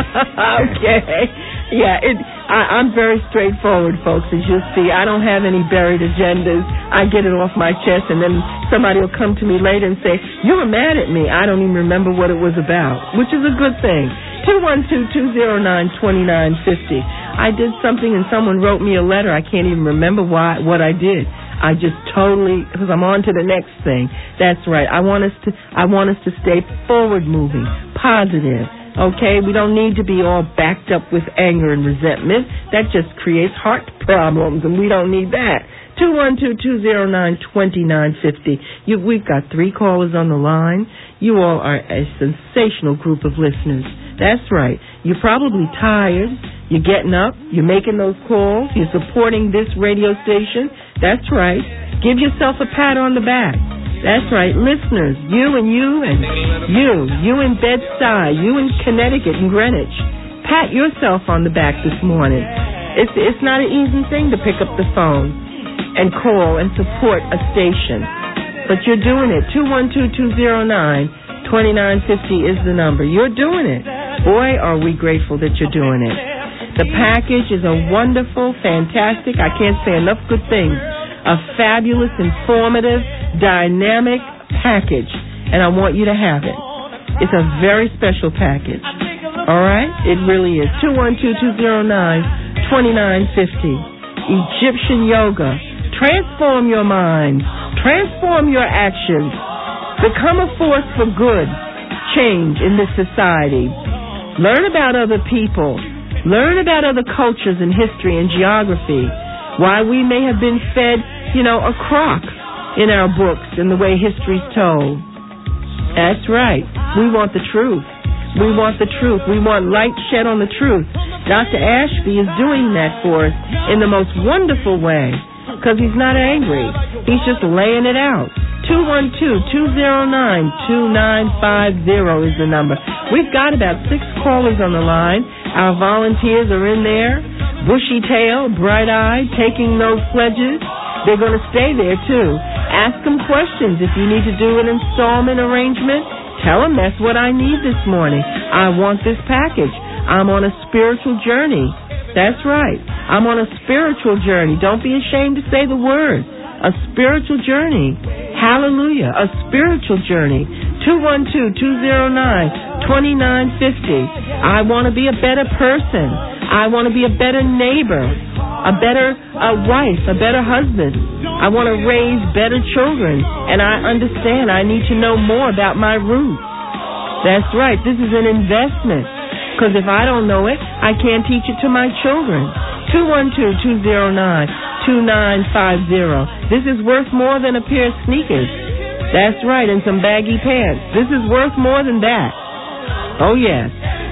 Okay. Yeah, it, I, I'm very straightforward, folks, as you'll see. I don't have any buried agendas. I get it off my chest, and then somebody will come to me later and say, you were mad at me. I don't even remember what it was about, which is a good thing. two one two, two zero nine, two nine five zero. I did something, and someone wrote me a letter. I can't even remember why what I did. I just totally, because I'm on to the next thing. That's right. I want us to, I want us to stay forward moving, positive. Okay, we don't need to be all backed up with anger and resentment. That just creates heart problems, and we don't need that. two one two, two zero nine, two nine five zero. You, we've got three callers on the line. You all are a sensational group of listeners. That's right. You're probably tired. You're getting up. You're making those calls. You're supporting this radio station. That's right. Give yourself a pat on the back. That's right. Listeners, you and you and you, you in Bed-Stuy, you in Connecticut and Greenwich, pat yourself on the back this morning. It's, it's not an easy thing to pick up the phone and call and support a station. But you're doing it. two one two, two zero nine, two nine five zero is the number. You're doing it. Boy, are we grateful that you're doing it. The package is a wonderful, fantastic, I can't say enough good things, a fabulous, informative, dynamic package, and I want you to have it. It's a very special package. All right? It really is. two one two, two zero nine, two nine five zero. Egyptian yoga. Transform your mind. Transform your actions. Become a force for good change in this society. Learn about other people. Learn about other cultures and history and geography. Why we may have been fed, you know, a crock in our books and the way history's told. That's right. We want the truth. We want the truth. We want light shed on the truth. Doctor Ashby is doing that for us in the most wonderful way because he's not angry. He's just laying it out. two one two, two zero nine, two nine five zero is the number. We've got about six callers on the line. Our volunteers are in there, bushy-tailed, bright-eyed, taking those pledges. They're going to stay there, too. Ask them questions. If you need to do an installment arrangement, tell them that's what I need this morning. I want this package. I'm on a spiritual journey. That's right. I'm on a spiritual journey. Don't be ashamed to say the word. A spiritual journey. Hallelujah. A spiritual journey. two one two, two zero nine, two nine five zero. I want to be a better person. I want to be a better neighbor, a better a wife, a better husband. I want to raise better children. And I understand I need to know more about my roots. That's right. This is an investment. Because if I don't know it, I can't teach it to my children. two one two, two zero nine, two nine five zero. This is worth more than a pair of sneakers. That's right, and some baggy pants. This is worth more than that. Oh, yes.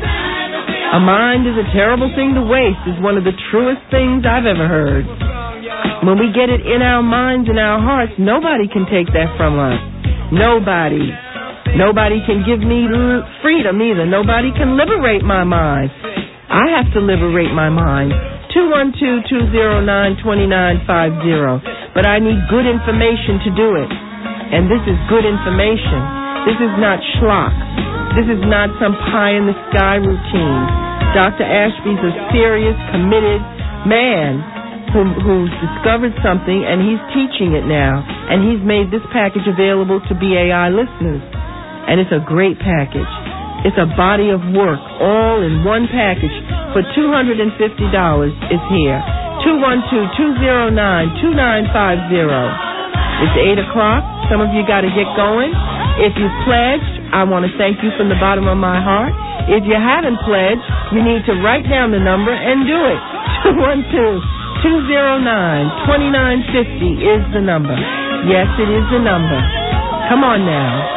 A mind is a terrible thing to waste is one of the truest things I've ever heard. When we get it in our minds and our hearts, nobody can take that from us. Nobody. Nobody can give me freedom either. Nobody can liberate my mind. I have to liberate my mind. two one two, two zero nine, two nine five zero. But I need good information to do it. And this is good information. This is not schlock. This is not some pie-in-the-sky routine. Doctor Ashby's a serious, committed man who, who's discovered something, and he's teaching it now. And he's made this package available to B A I listeners. And it's a great package. It's a body of work, all in one package for two hundred fifty dollars is here. two one two, two zero nine, two nine five zero. It's eight o'clock. Some of you got to get going. If you pledged, I want to thank you from the bottom of my heart. If you haven't pledged, you need to write down the number and do it. two one two, two oh nine, two nine five oh is the number. Yes, it is the number. Come on now.